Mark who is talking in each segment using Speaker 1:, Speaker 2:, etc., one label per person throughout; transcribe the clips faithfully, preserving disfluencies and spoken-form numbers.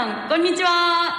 Speaker 1: さんこんにちは。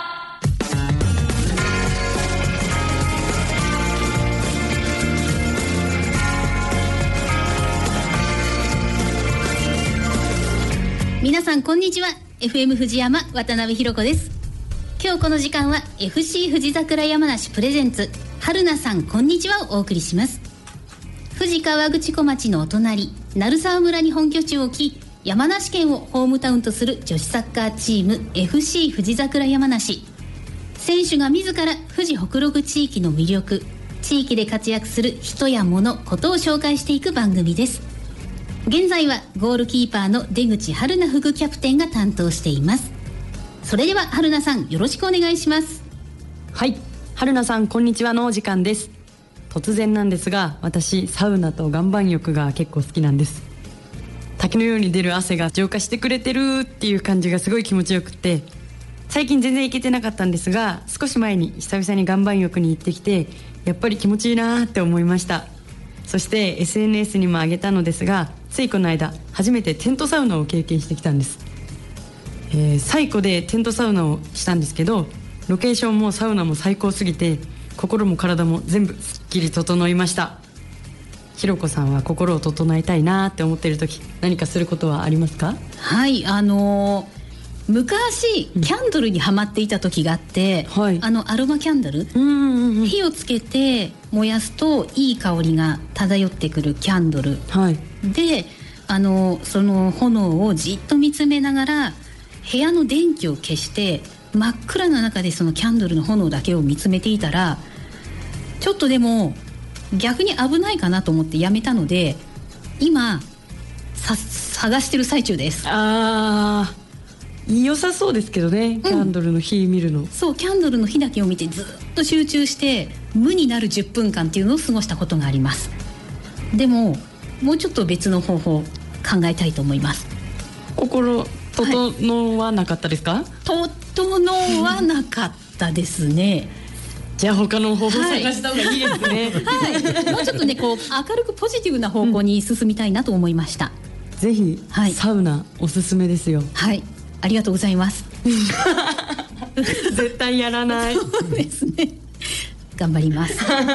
Speaker 2: 皆さんこんにちは。 エフエム 富士山渡辺弘子です。今日この時間は エフシー 富士桜山梨プレゼンツ春菜さんこんにちはをお送りします。富士河口湖町のお隣鳴沢村に本拠地を置き、山梨県をホームタウンとする女子サッカーチーム エフシー 富士桜山梨。選手が自ら富士北陸地域の魅力、地域で活躍する人や物ことを紹介していく番組です。現在はゴールキーパーの出口春菜副キャプテンが担当しています。それでは春菜さんよろしくお願いします。
Speaker 1: はい、春菜さんこんにちはのお時間です。突然なんですが、私サウナと岩盤浴が結構好きなんです。滝のように出る汗が浄化してくれてるっていう感じがすごい気持ちよくって、最近全然行けてなかったんですが、少し前に久々に岩盤浴に行ってきて、やっぱり気持ちいいなって思いました。そして エスエヌエス にも上げたのですが、ついこの間初めてテントサウナを経験してきたんです。えー、最古でテントサウナをしたんですけど、ロケーションもサウナも最高すぎて、心も体も全部すっきり整いました。ひろこさんは心を整えたいなって思っている時、何かすることはありますか？
Speaker 2: はい、あのー昔キャンドルにハマっていた時があって、うん、はい、あのアロマキャンドル、うんうんうん、火をつけて燃やすといい香りが漂ってくるキャンドル、はい、であのその炎をじっと見つめながら部屋の電気を消して真っ暗な中でそのキャンドルの炎だけを見つめていたら、ちょっとでも逆に危ないかなと思ってやめたので、今さ探してる最中です。
Speaker 1: あー、良さそうですけどね、キャンドルの火見るの、うん、そう、
Speaker 2: キャンドルの火だけを見てずっと集中して無になるじゅっぷんかんっていうのを過ごしたことがあります。でももうちょっと別の方法を考えたいと思います。
Speaker 1: 心整わなかったですか？はい、
Speaker 2: 整わなかったですね。
Speaker 1: じゃあ他の方法を探した方がいいですね。
Speaker 2: はいはい、もうちょっとねこう明るくポジティブな方向に進みたいなと思いました。
Speaker 1: うん、ぜひ、はい、サウナおすすめですよ。
Speaker 2: はい、ありがとうございます。
Speaker 1: 絶対やらない。
Speaker 2: そうですね。頑張ります。はい、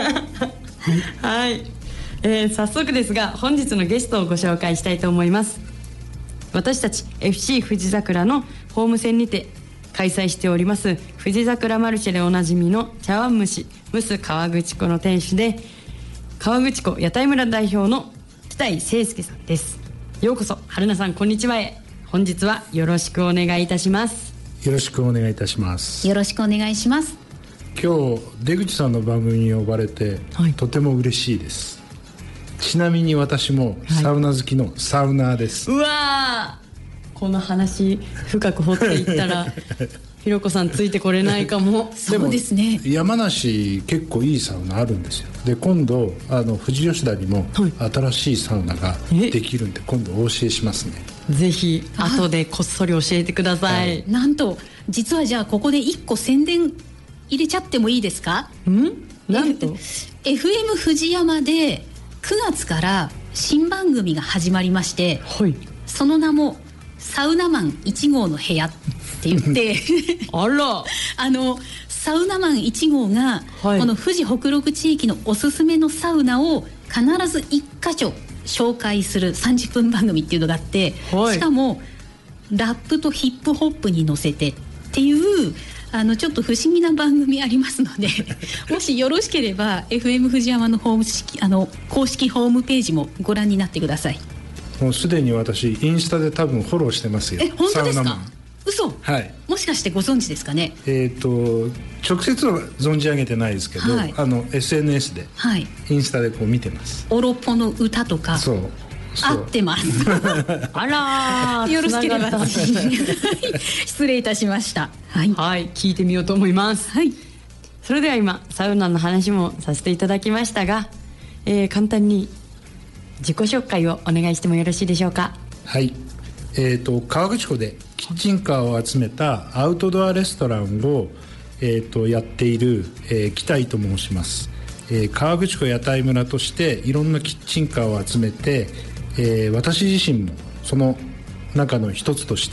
Speaker 1: はい、えー、早速ですが本日のゲストをご紹介したいと思います。私たち エフシー 富士桜のホーム戦にて開催しております富士桜マルシェでおなじみの茶碗蒸しむす川口湖の店主で、川口湖屋台村代表の北井誠介さんです。ようこそ春菜さんこんにちはへ。本日はよろしくお願いいたします。
Speaker 3: よろしくお願いいたします。
Speaker 2: よろしくお願いします。
Speaker 3: 今日出口さんの番組に呼ばれて、はい、とても嬉しいです。ちなみに私もサウナ好きのサウナーです。
Speaker 1: はい、うわー、この話深く掘っていったらひろこさんついてこれないかも。
Speaker 2: そうですね。
Speaker 3: 山梨結構いいサウナあるんですよ。で今度あの富士吉田にも新しいサウナができるんで、今度お教えしますね。
Speaker 1: ぜひ後でこっそり教えてください。はい、
Speaker 2: なんと実はじゃあここでいっこ宣伝入れちゃってもいいですか？
Speaker 1: んなんと
Speaker 2: エフエム 富士山でくがつから新番組が始まりまして、はい、その名もサウナマンいち号の部屋って言って
Speaker 1: あら
Speaker 2: あのサウナマンいち号が、はい、この富士北陸地域のおすすめのサウナを必ずいっか所紹介するさんじゅっぷん番組っていうのがあって、はい、しかもラップとヒップホップに乗せてっていうあのちょっと不思議な番組ありますのでもしよろしければ エフエム 富士山のホーム式あの公式ホームページもご覧になってください。
Speaker 3: もうすでに私インスタで多分フォローしてますよ。
Speaker 2: え、本当ですか？
Speaker 3: サウナマン。
Speaker 2: 嘘、
Speaker 3: はい、
Speaker 2: もしかしてご存知ですかね？
Speaker 3: えー、と直接は存じ上げてないですけど、はい、あの エスエヌエス で、はい、インスタでこう見てます。
Speaker 2: おろぽの歌とか
Speaker 3: そう
Speaker 2: 合ってます
Speaker 1: あら
Speaker 2: よろしければ失礼いたしました。
Speaker 1: はい、はい、聞いてみようと思います。はい、それでは今サウナの話もさせていただきましたが、えー、簡単に自己紹介をお願いしてもよろしいでしょうか？
Speaker 3: はい、えー、と川口湖でキッチンカーを集めたアウトドアレストランを、えー、とやっている、えー、北井と申します。えー、川口湖屋台村としていろんなキッチンカーを集めて、えー、私自身もその中の一つとして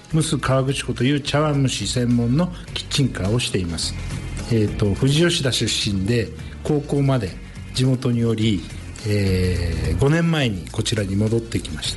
Speaker 3: ムス河口湖という茶碗蒸し専門のキッチンカーをしています。えー、と富士吉田出身で高校まで地元におり、えー、ごねんまえにこちらに戻ってきました。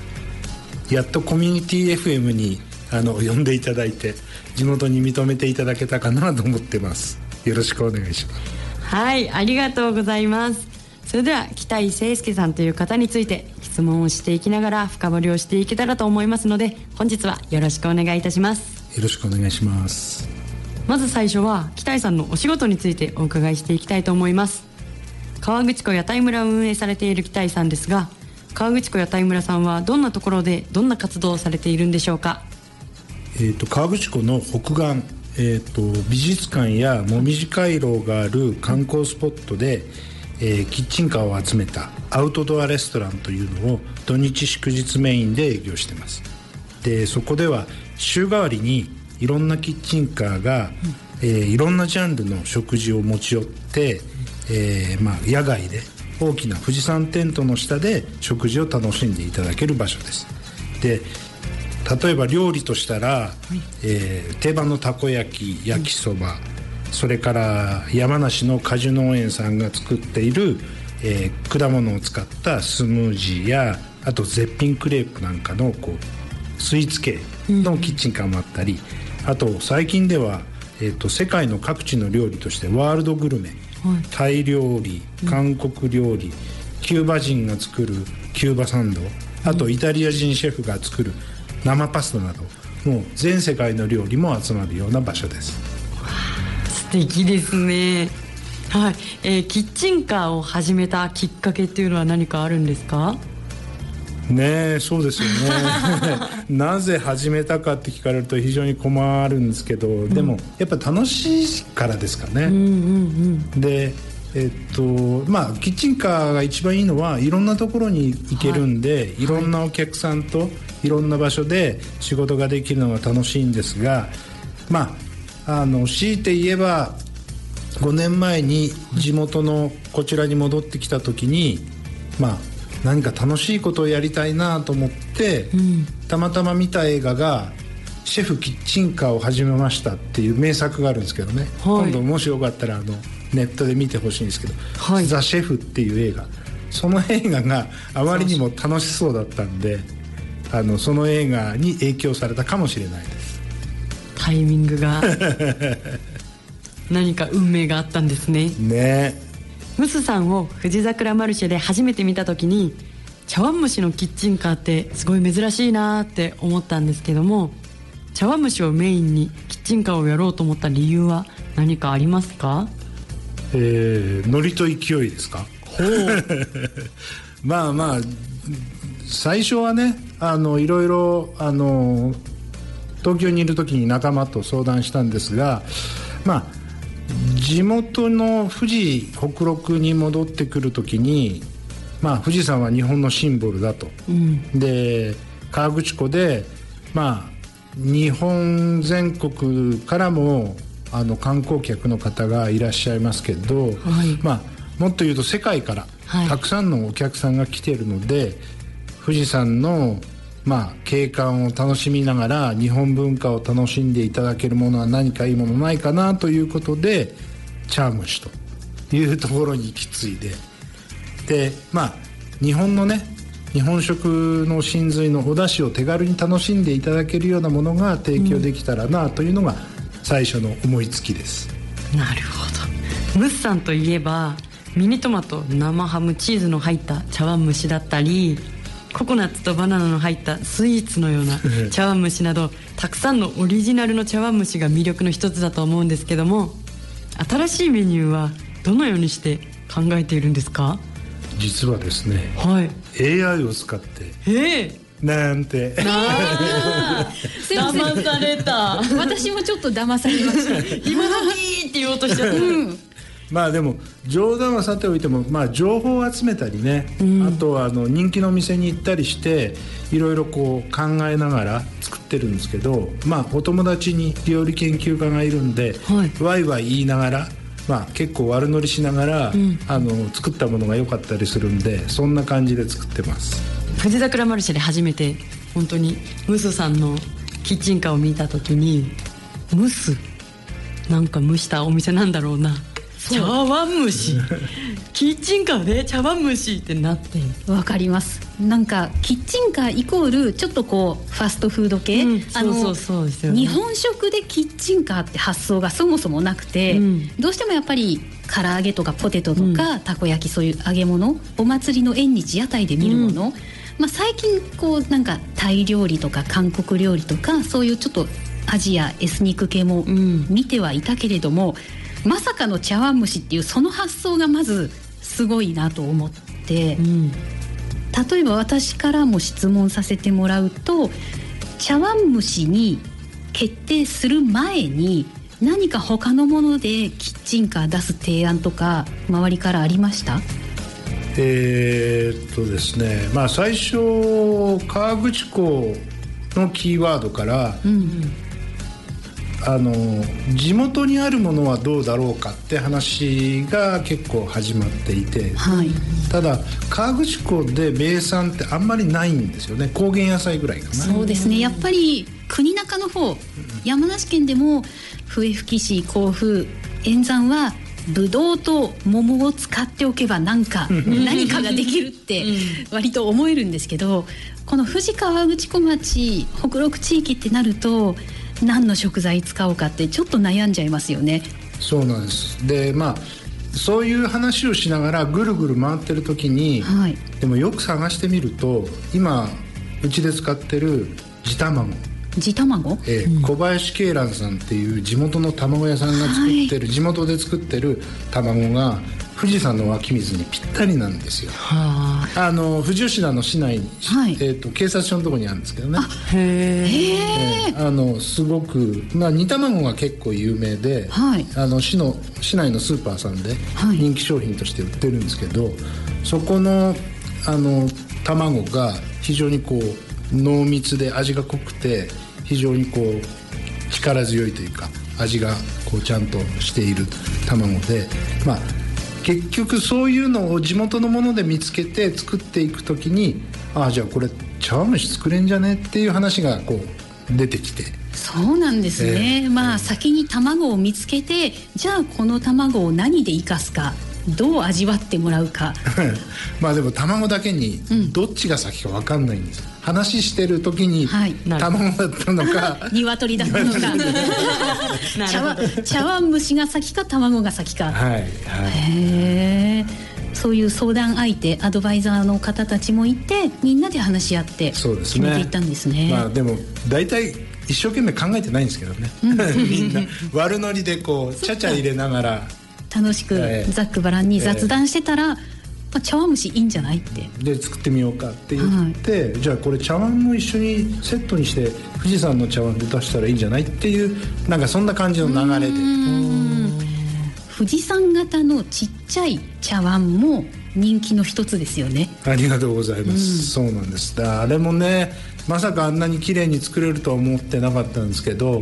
Speaker 3: やっとコミュニティ エフエム にあの呼んでいただいて地元に認めていただけたかなと思ってます。よろしくお願いします。
Speaker 1: はい、ありがとうございます。それでは北井誠介さんという方について質問をしていきながら深掘りをしていけたらと思いますので、本日はよろしくお願いいたします。
Speaker 3: よろしくお願いします。
Speaker 1: まず最初は北井さんのお仕事についてお伺いしていきたいと思います。河口湖屋台村を運営されている北井さんですが、河口湖屋台村さんはどんなところでどんな活動をされているんでしょうか。
Speaker 3: えー、と河口湖の北岸、えー、と美術館やもみじ回廊がある観光スポットで、えー、キッチンカーを集めたアウトドアレストランというのを土日祝日メインで営業してます。でそこでは週替わりにいろんなキッチンカーが、うんえー、いろんなジャンルの食事を持ち寄って、えーまあ、野外で大きな富士山テントの下で食事を楽しんでいただける場所です。で例えば料理としたら、はいえー、定番のたこ焼き、焼きそば、うん、それから山梨の果樹農園さんが作っている、えー、果物を使ったスムージーやあと絶品クレープなんかのこうスイーツ系のキッチンカーもあったり、うん、あと最近では、えー、と世界の各地の料理としてワールドグルメ、はい、タイ料理、韓国料理、うん、キューバ人が作るキューバサンド、あとイタリア人シェフが作る生パスタなどもう全世界の料理も集まるような場所です。
Speaker 1: 素敵ですね。はい、えー、キッチンカーを始めたきっかけっていうのは何かあるんですか？
Speaker 3: ねえそうですよねなぜ始めたかって聞かれると非常に困るんですけど、うん、でもやっぱ楽しいからですかね、うんうんうん、でえっとまあキッチンカーが一番いいのはいろんなところに行けるんで、はい、いろんなお客さんといろんな場所で仕事ができるのが楽しいんですが、まああの強いて言えばごねんまえに地元のこちらに戻ってきた時に、まあ何か楽しいことをやりたいなと思って、うん、たまたま見た映画がシェフキッチンカーを始めましたっていう名作があるんですけどね、はい、今度もしよかったらあのネットで見てほしいんですけど、はい、ザ・シェフっていう映画、その映画があまりにも楽しそうだったんであのその映画に影響されたかもしれないです。
Speaker 1: タイミングが何か運命があったんですね。
Speaker 3: ね
Speaker 1: ムスさんを富士桜マルシェで初めて見た時に茶碗蒸しのキッチンカーってすごい珍しいなって思ったんですけども、茶碗蒸しをメインにキッチンカーをやろうと思った理由は何かありますか？
Speaker 3: えー、ノリと勢いですか？ほうまあまあ最初はねあのいろいろあの東京にいる時に仲間と相談したんですが、まあ地元の富士北陸に戻ってくる時に、まあ、富士山は日本のシンボルだと、うん、で河口湖で、まあ、日本全国からもあの観光客の方がいらっしゃいますけど、はい、まあ、もっと言うと世界からたくさんのお客さんが来ているので、はい、富士山のまあ、景観を楽しみながら日本文化を楽しんでいただけるものは何かいいものないかなということで茶蒸しというところに行き着いで、でまあ日本のね日本食の真髄のお出汁を手軽に楽しんでいただけるようなものが提供できたらなというのが最初の思いつきです、
Speaker 1: うん、なるほど。ムスさんといえばミニトマト、生ハム、チーズの入った茶碗蒸しだったり、ココナッツとバナナの入ったスイーツのような茶碗蒸しなどたくさんのオリジナルの茶碗蒸しが魅力の一つだと思うんですけども、新しいメニューはどのようにして考えているんですか？
Speaker 3: 実はですね、
Speaker 1: はい、
Speaker 3: エーアイ を使ってえーなんて
Speaker 1: 騙された
Speaker 2: 私もちょっと騙されました
Speaker 1: 今のにって言おうとしちゃった、うん
Speaker 3: まあでも冗談はさておいても、まあ、情報を集めたりね、うん、あとはあの人気のお店に行ったりしていろいろこう考えながら作ってるんですけど、まあお友達に料理研究家がいるんで、はい、ワイワイ言いながら、まあ、結構悪乗りしながら、うん、あの作ったものが良かったりするんでそんな感じで作ってます。
Speaker 1: 富士桜マルシェで初めて本当にムスさんのキッチンカーを見た時に蒸すなんか蒸したお店なんだろうな、茶碗蒸しキッチンカーで茶碗蒸しってなって、
Speaker 2: わかります。なんかキッチンカーイコールちょっとこうファストフード系、
Speaker 1: うん、そうそうそうですよね。
Speaker 2: 日本食でキッチンカーって発想がそもそもなくて、うん、どうしてもやっぱり唐揚げとかポテトとか、うん、たこ焼き、そういう揚げ物、お祭りの縁日屋台で見るもの、うん、まあ、最近こうなんかタイ料理とか韓国料理とかそういうちょっとアジアエスニック系も見てはいたけれども、うん、まさかの茶碗蒸しっていうその発想がまずすごいなと思って、うん、例えば私からも質問させてもらうと、茶碗蒸しに決定する前に何か他のものでキッチンカー出す提案とか周りからありました？
Speaker 3: えー、っとですね、まあ最初河口湖のキーワードから、うんうん、あの地元にあるものはどうだろうかって話が結構始まっていて、はい、ただ河口湖で名産ってあんまりないんですよね。高原野菜ぐらいかな。
Speaker 2: そうですね、やっぱり国中の方、山梨県でも笛吹市、甲府、塩山はブドウと桃を使っておけば何か何かができるって割と思えるんですけど、この富士河口湖町北陸地域ってなると何の食材使おうかってちょっと悩んじゃいますよね。
Speaker 3: そうなんです。で、まあそういう話をしながらぐるぐる回ってる時に、はい、でもよく探してみると今うちで使ってる地卵
Speaker 2: 地卵、
Speaker 3: えーうん、小林恵蘭さんっていう地元の卵屋さんが作ってる、はい、地元で作ってる卵が富士山の湧き水にぴったりなんですよ。はあの富士吉田の市内に、はい、えー、と警察署のところにあるんですけどね。あへえー、あのすごく、まあ、煮卵が結構有名で、はい、あの 市, の市内のスーパーさんで人気商品として売ってるんですけど、はい、そこの、あの卵が非常にこう濃密で味が濃くて非常にこう力強いというか味がこうちゃんとしている卵で、まあ結局そういうのを地元のもので見つけて作っていくときに、ああじゃあこれ茶碗蒸し作れんじゃねっていう話がこう出てきて。
Speaker 2: そうなんですね、えー、まあ先に卵を見つけて、じゃあこの卵を何で生かすか、どう味わってもらうか
Speaker 3: まあでも卵だけにどっちが先か分かんないんです、うん、話してる時に卵だったのか
Speaker 2: 鶏だったのか茶碗、茶碗蒸しが先か卵が先か、はいはい、へー、そういう相談相手アドバイザーの方たちもいて、みんなで話し合って決めていったんですね。
Speaker 3: まあ、でも大体一生懸命考えてないんですけどね、うん、みんな悪ノリでこうちゃちゃ入れながら
Speaker 2: 楽しくざっくばらんに雑談してたら、えーまあ、茶碗蒸しいいんじゃないって
Speaker 3: で作ってみようかって言って、はい、じゃあこれ茶碗も一緒にセットにして富士山の茶碗で出したらいいんじゃないっていう、なんかそんな感じの流れで、
Speaker 2: 富士山型のちっちゃい茶碗も人気の一つですよね。
Speaker 3: ありがとうございます、うん、そうなんです。だあれもね、まさかあんなに綺麗に作れるとは思ってなかったんですけど、うん、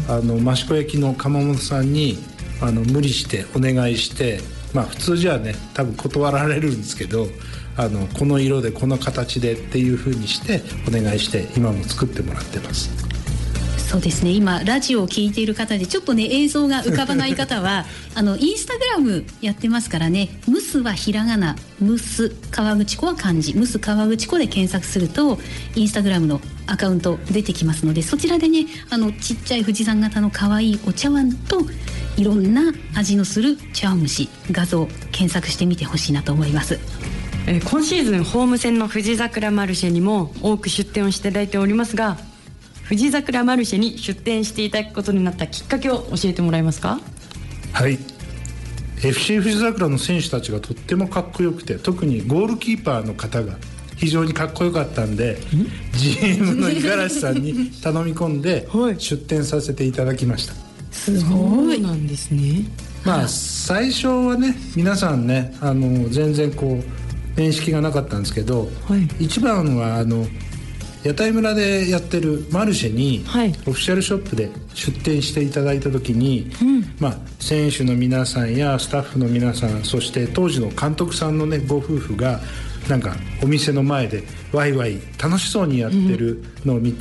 Speaker 3: あの益子焼の窯元さんにあの無理してお願いして、まあ普通じゃね多分断られるんですけど、あのこの色でこの形でっていう風にしてお願いして今も作ってもらってます。
Speaker 2: そうですね、今ラジオを聞いている方でちょっとね映像が浮かばない方はあのインスタグラムやってますからね、ムスはひらがな、ムス河口湖は漢字、ムス河口湖で検索するとインスタグラムのアカウント出てきますので、そちらでねあのちっちゃい富士山型の可愛いお茶碗といろんな味のする茶碗蒸し画像検索してみてほしいなと思います。
Speaker 1: えー、今シーズンホーム戦の富士桜マルシェにも多く出店をしていただいておりますが、富士桜マルシェに出店していただくことになったきっかけを教えてもらえますか？
Speaker 3: はい、 エフシー 富士桜の選手たちがとってもかっこよくて、特にゴールキーパーの方が非常にかっこよかったんで ジーエム の五十嵐さんに頼み込んで出店させていただきました。
Speaker 2: すごい。
Speaker 1: そうなんですね。
Speaker 3: まあ最初はね皆さんねあの全然こう面識がなかったんですけど、はい、一番はあの屋台村でやってるマルシェに、はい、オフィシャルショップで出店していただいた時に、うん、まあ、選手の皆さんやスタッフの皆さん、そして当時の監督さんのねご夫婦がなんかお店の前でワイワイ楽しそうにやってるのを見て、うん、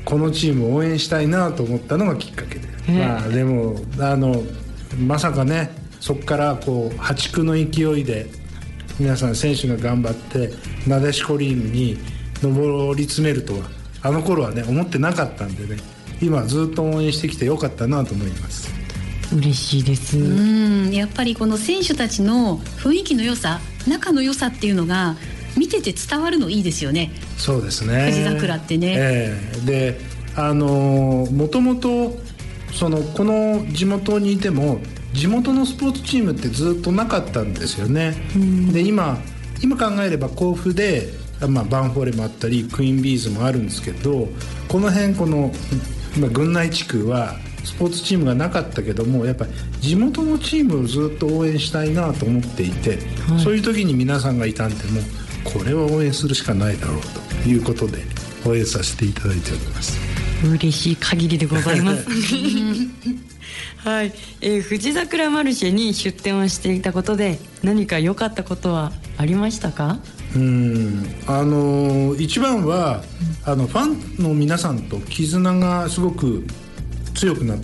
Speaker 3: このチームを応援したいなと思ったのがきっかけで、まあ、でもあのまさかねそこからこう破竹の勢いで皆さん選手が頑張ってなでしこリーグに上り詰めるとはあの頃はね思ってなかったんでね、今ずっと応援してきてよかったなと思います。
Speaker 1: 嬉しいです。
Speaker 2: うんやっぱりこの選手たちの雰囲気の良さ、仲の良さっていうのが見てて伝わるのいいですよね。
Speaker 3: そうですね、
Speaker 2: 富士桜ってね、
Speaker 3: えー、であのもともとそのこの地元にいても地元のスポーツチームってずっとなかったんですよね。で 今, 今考えれば甲府で、まあ、バンフォーレもあったりクイーンビーズもあるんですけど、この辺この、まあ、郡内地区はスポーツチームがなかったけどもやっぱり地元のチームをずっと応援したいなと思っていて、はい、そういう時に皆さんがいたんでもこれは応援するしかないだろうということで応援させていただいております。
Speaker 1: 嬉しい限りでございますはい、えー、富士桜マルシェに出店をしていたことで何か良かったことはありましたか？
Speaker 3: うーんあの一番は、うん、あのファンの皆さんと絆がすごく強くなって、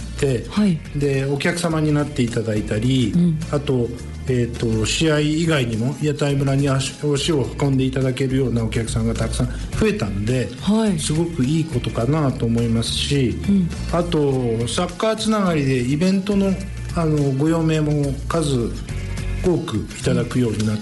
Speaker 3: はい、でお客様になっていただいたり、うん、あと、えーと、試合以外にも屋台村に足を運んでいただけるようなお客さんがたくさん増えたんで、はい、すごくいいことかなと思いますし、うん、あとサッカーつながりでイベント の, あのご用命も数多くいただくようになって、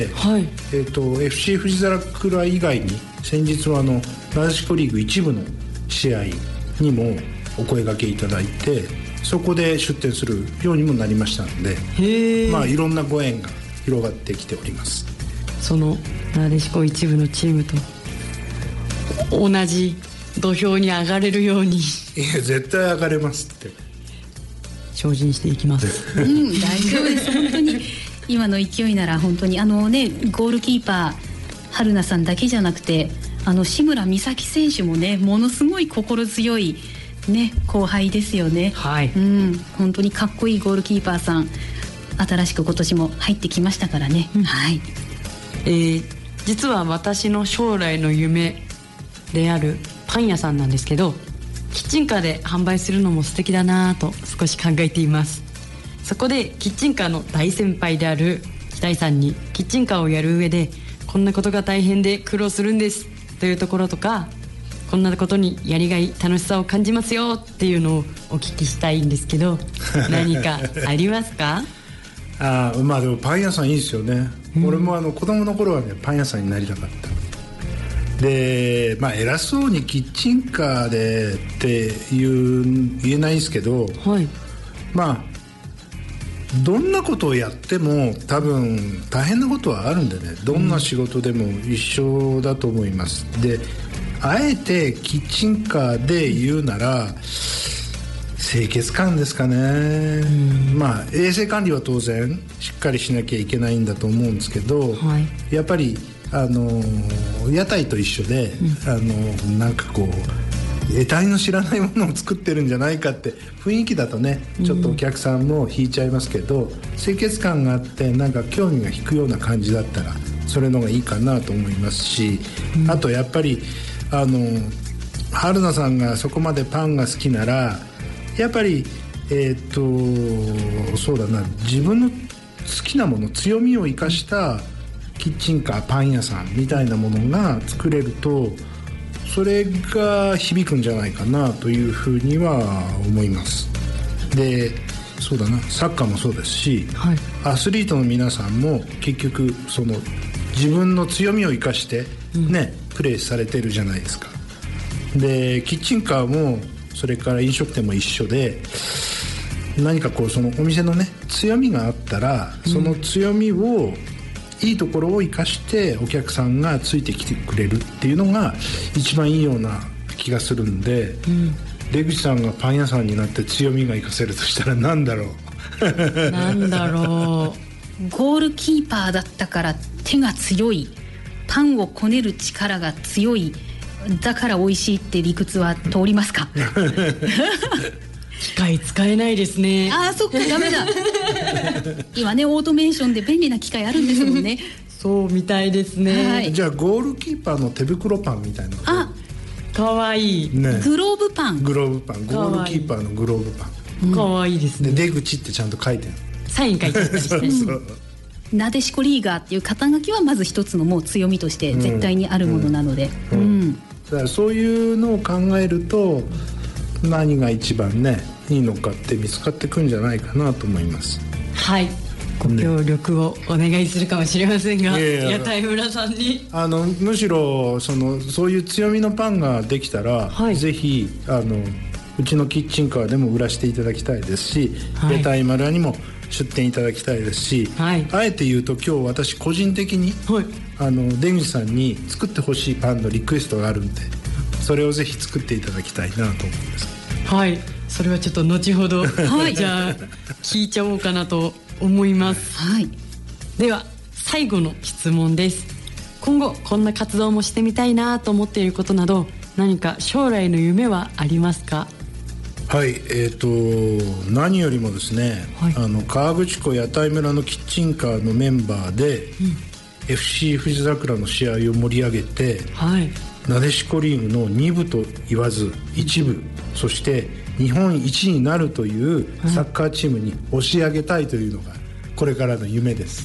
Speaker 3: うんはいえー、と エフシー 富士桜以外に先日はあのなでしこリーグ一部の試合にもお声掛けいただいてそこで出店するようにもなりましたので、へまあ、いろんなご縁が広がってきております。
Speaker 1: そのなでしこ一部のチームと同じ土俵に上がれるようにい
Speaker 3: や絶対上がれますって
Speaker 1: 精進していきます
Speaker 2: うん大丈夫です本当に今の勢いなら本当にあのねゴールキーパー春菜さんだけじゃなくてあの志村美咲選手もねものすごい心強いね、後輩ですよね、はいうん、本当にかっこいいゴールキーパーさん新しく今年も入ってきましたからね、うんはい
Speaker 1: えー、実は私の将来の夢であるパン屋さんなんですけどキッチンカーで販売するのも素敵だなと少し考えています。そこでキッチンカーの大先輩である北井さんにキッチンカーをやる上でこんなことが大変で苦労するんですというところとかこんなことにやりがい楽しさを感じますよっていうのをお聞きしたいんですけど何かありますか？
Speaker 3: あまあでもパン屋さんいいですよね、うん、俺もあの子供の頃はねパン屋さんになりたかったで、まあ、偉そうにキッチンカーでっていう言えないんですけど、はい、まあどんなことをやっても多分大変なことはあるんでねどんな仕事でも一緒だと思います、うん、であえてキッチンカーで言うなら清潔感ですかね、うん、まあ衛生管理は当然しっかりしなきゃいけないんだと思うんですけど、はい、やっぱりあの屋台と一緒で、うん、あのなんかこう得体の知らないものを作ってるんじゃないかって雰囲気だとねちょっとお客さんも引いちゃいますけど、うん、清潔感があってなんか興味が引くような感じだったらそれの方がいいかなと思いますし、うん、あとやっぱりあの春菜さんがそこまでパンが好きならやっぱりえっとそうだな自分の好きなもの強みを生かしたキッチンカーパン屋さんみたいなものが作れるとそれが響くんじゃないかなというふうには思います。でそうだなサッカーもそうですし、はい、アスリートの皆さんも結局その自分の強みを生かしてね、うん、プレーされてるじゃないですか。でキッチンカーもそれから飲食店も一緒で何かこうそのお店のね強みがあったらその強みを、うんいいところを生かしてお客さんがついてきてくれるっていうのが一番いいような気がするんで、うん、出口さんがパン屋さんになって強みが生かせるとしたら何だろう
Speaker 1: なんだろ
Speaker 2: うゴールキーパーだったから手が強いパンをこねる力が強いだから美味しいって理屈は通りますか
Speaker 1: 機械使えないですね。
Speaker 2: ああそっかダメだ今ねオートメーションで便利な機械あるんですもんね
Speaker 1: そうみたいですね、
Speaker 3: はい、じゃあゴールキーパーの手袋パンみたいな
Speaker 2: あ
Speaker 1: かわいい、
Speaker 3: ね、
Speaker 2: グローブパン
Speaker 3: グローブパン、ゴールキーパーのグローブパ
Speaker 1: ン、かわいいですね。
Speaker 3: で出口ってちゃんと書いてある、
Speaker 1: サイン書いてあったりして。
Speaker 3: そうそう、
Speaker 2: なでしこリーガーっていう肩書きはまず一つのもう強みとして絶対にあるものなので、うんうんうん、
Speaker 3: だからそういうのを考えると何が一番ねいいのかって見つかってくんじゃないかなと思います。
Speaker 1: はい、ご協力をお願いするかもしれませんが、
Speaker 3: いやいや
Speaker 1: 屋台村さんに
Speaker 3: あのむしろそのそういう強みのパンができたら、はい、ぜひあのうちのキッチンカーでも売らせていただきたいですし、はい、屋台村にも出店いただきたいですし、はい、あえて言うと今日私個人的に、はい、あの出口さんに作ってほしいパンのリクエストがあるんで、それをぜひ作っていただきたいなと思います。
Speaker 1: はい、それはちょっと後ほど、はい、じゃあ聞いちゃおうかなと思います、はい、では最後の質問です。今後こんな活動もしてみたいなと思っていることなど、何か将来の夢はありますか？
Speaker 3: はい、えーと何よりもですね、はい、あの河口湖屋台村のキッチンカーのメンバーで、うん、エフシー 富士桜の試合を盛り上げて、はい、なでしこリーグのに部と言わずいち部、そして日本一になるというサッカーチームに押し上げたいというのがこれからの夢です。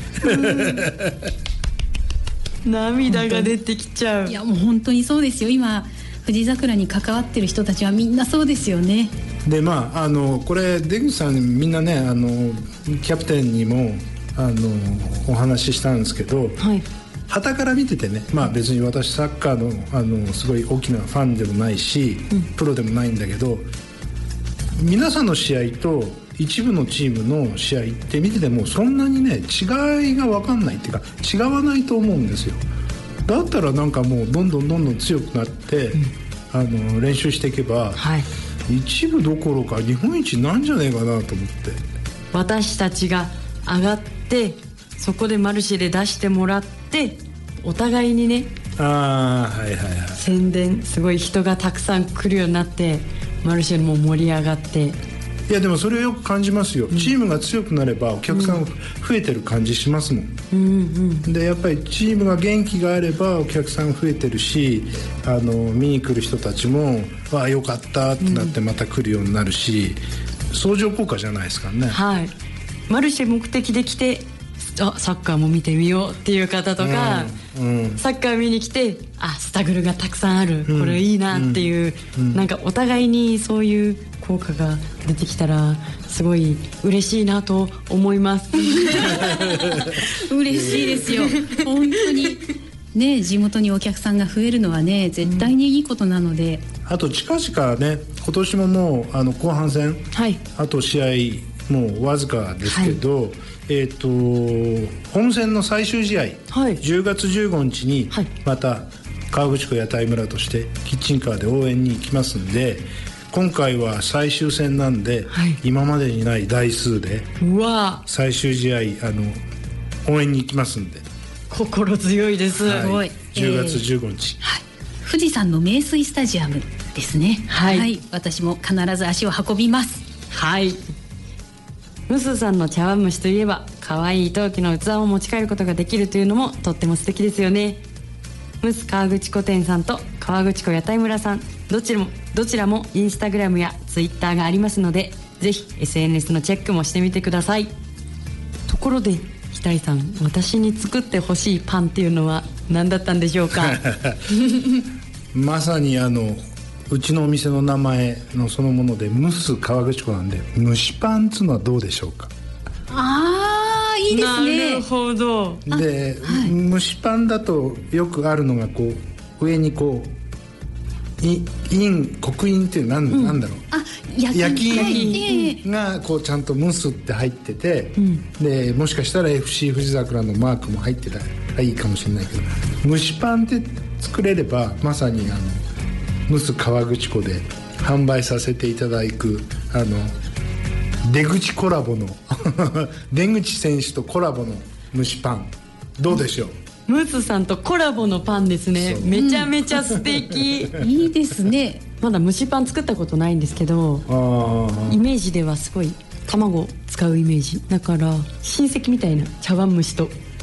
Speaker 1: 涙が出てきちゃう。
Speaker 2: いやもう本当にそうですよ。今富士桜に関わってる人たちはみんなそうですよね。
Speaker 3: でまああのこれ出口さんみんなね、あのキャプテンにもあのお話ししたんですけど、はい、旗から見ててね、まあ、別に私サッカー の, あのすごい大きなファンでもないし、うん、プロでもないんだけど、皆さんの試合と一部のチームの試合って見ててもそんなにね違いが分かんないっていうか違わないと思うんですよ。だったらなんかもうどんどんどんどん強くなって、うん、あの練習していけば、はい、一部どころか日本一なんじゃねえかなと思って、
Speaker 1: 私たちが上がってそこでマルシェで出してもらってお互いにね、
Speaker 3: あ、はいはいはい、
Speaker 1: 宣伝すごい人がたくさん来るようになってマルシェも盛り上がって、
Speaker 3: いやでもそれをよく感じますよ、うん、チームが強くなればお客さん増えてる感じしますもん、うんうん、でやっぱりチームが元気があればお客さん増えてるし、あの見に来る人たちもああよかったってなってまた来るようになるし、うん、相乗効果じゃないですかね。
Speaker 1: はい、マルシェ目的で来てあサッカーも見てみようっていう方とか、うんうん、サッカー見に来てあスタグルがたくさんある、うん、これいいなっていう、うん、なんかお互いにそういう効果が出てきたらすごい嬉しいなと思います。
Speaker 2: 嬉しいですよ本当にね、地元にお客さんが増えるのはね絶対にいいことなので、
Speaker 3: うん、あと近々ね今年ももうあの後半戦、はい、あと試合もうわずかですけど、はい、えー、と本戦の最終試合、はい、じゅうがつじゅうごにちにまた河口湖屋台村としてキッチンカーで応援に行きますんで、今回は最終戦なんで、はい、今までにない台数でうわ最終試合あの応援に行きますんで
Speaker 1: 心強いです、
Speaker 3: はい、じゅうがつじゅうごにち、
Speaker 2: えーはい、富士山の名水スタジアムですね、はいはい、私も必ず足を運びます。
Speaker 1: はい、ムスさんの茶碗蒸しといえば可愛い陶器の器を持ち帰ることができるというのもとっても素敵ですよね。ムス河口湖店さんと河口湖屋台村さんどちらもどちらもインスタグラムやツイッターがありますので、ぜひ エスエヌエス のチェックもしてみてください。ところで北井さん、私に作ってほしいパンっていうのは何だったんでしょうか？
Speaker 3: まさにあのうちのお店の名前のそのものでムス河口湖なんで蒸しパンっつうのはどうでしょうか？
Speaker 2: ああいいですね。
Speaker 1: なるほど。
Speaker 3: で、はい、蒸しパンだとよくあるのがこう上にこう印刻印っていうのは 何,、うん、なんだろうあ焼き印がこうちゃんとムスって入ってて、うん、でもしかしたら エフシー 富士桜のマークも入ってたらいいかもしれないけど、蒸しパンって作れればまさにあのムス河口湖で販売させていただくあの出口コラボの出口選手とコラボの蒸しパンどうでしょう？
Speaker 1: ムスさんとコラボのパンですね。めちゃめちゃ素敵、
Speaker 2: うん、いいですね。
Speaker 1: まだ蒸しパン作ったことないんですけど、あイメージではすごい卵を使うイメージだから親戚みたいな茶碗蒸しと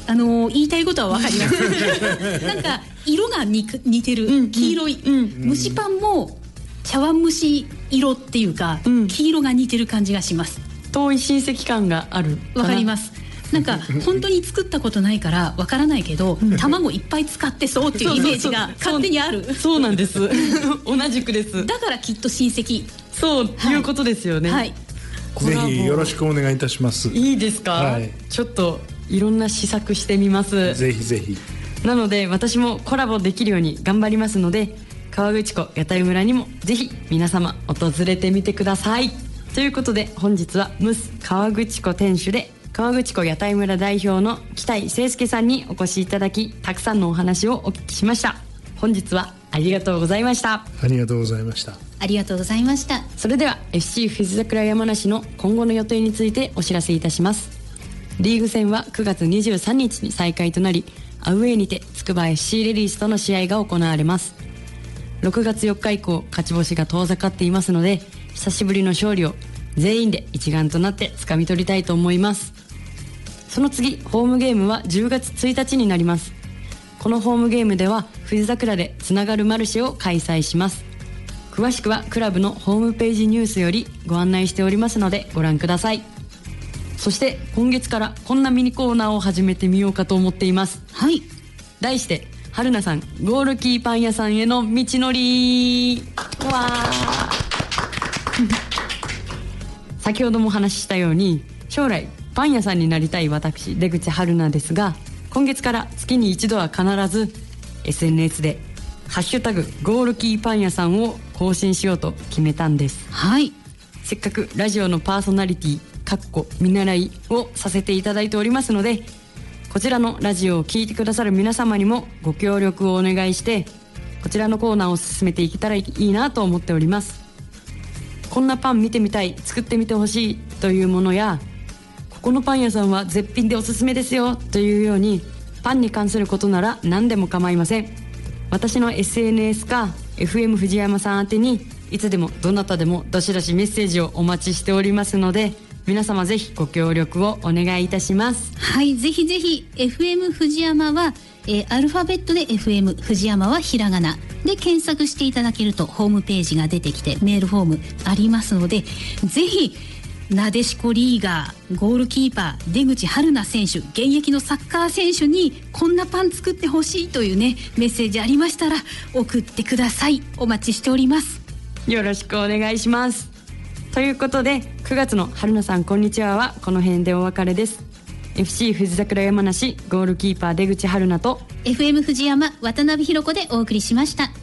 Speaker 2: あのー、言いたいことは分かりますなんか色が似てる、うん、黄色い、うん、蒸しパンも茶碗蒸し色っていうか、うん、黄色が似てる感じがします。
Speaker 1: 遠い親戚感がある。
Speaker 2: 分かります。なんか本当に作ったことないから分からないけど卵いっぱい使ってそうっていうイメージが勝手にある。
Speaker 1: そうなんです同じくです。
Speaker 2: だからきっと親戚、
Speaker 1: そう、はい、いうことですよね。はい、
Speaker 3: ぜひよろしくお願いいたします。
Speaker 1: いいですか、はい、ちょっといろんな試作してみます。
Speaker 3: ぜひぜひ。
Speaker 1: なので私もコラボできるように頑張りますので、河口湖屋台村にもぜひ皆様訪れてみてください。ということで本日はムス河口湖店主で河口湖屋台村代表の北井誠介さんにお越しいただき、たくさんのお話をお聞きしました。本日はありがとうございました。
Speaker 3: ありがとうございました。
Speaker 2: ありがとうございました。
Speaker 1: それでは エフシー 富士桜山梨の今後の予定についてお知らせいたします。リーグ戦はくがつにじゅうさんにちに再開となり、アウェーにて筑波 エフシー レディースとの試合が行われます。ろくがつよっか以降勝ち星が遠ざかっていますので、久しぶりの勝利を全員で一丸となって掴み取りたいと思います。その次、ホームゲームはじゅうがつついたちになります。このホームゲームでは富士桜でつながるマルシェを開催します。詳しくはクラブのホームページニュースよりご案内しておりますのでご覧ください。そして今月からこんなミニコーナーを始めてみようかと思っています。
Speaker 2: はい。
Speaker 1: 題して春菜さんゴールキーパン屋さんへの道のり。わ先ほどもお話ししたように、将来パン屋さんになりたい私出口春菜ですが、今月から月に一度は必ず エスエヌエス でハッシュタグゴールキーパン屋さんを更新しようと決めたんです。
Speaker 2: はい。
Speaker 1: せっかくラジオのパーソナリティかっこ見習いをさせていただいておりますので、こちらのラジオを聞いてくださる皆様にもご協力をお願いして、こちらのコーナーを進めていけたらいいなと思っております。こんなパン見てみたい、作ってみてほしいというものや、ここのパン屋さんは絶品でおすすめですよというように、パンに関することなら何でも構いません。私の エスエヌエス か エフエム 藤山さん宛てにいつでもどなたでもどしどしメッセージをお待ちしておりますので、皆様ぜひご協力をお願いいたします。
Speaker 2: はい、ぜひぜひ エフエム 藤山は、えー、アルファベットで エフエム 藤山はひらがなで検索していただけるとホームページが出てきてメールフォームありますので、ぜひなでしこリーガーゴールキーパー出口春菜選手、現役のサッカー選手にこんなパン作ってほしいというねメッセージありましたら送ってください。お待ちしております。
Speaker 1: よろしくお願いします。ということでくがつの春菜さんこんにちははこの辺でお別れです。 エフシー 富士桜山梨ゴールキーパー出口春菜と
Speaker 2: エフエム 藤山渡辺裕子でお送りしました。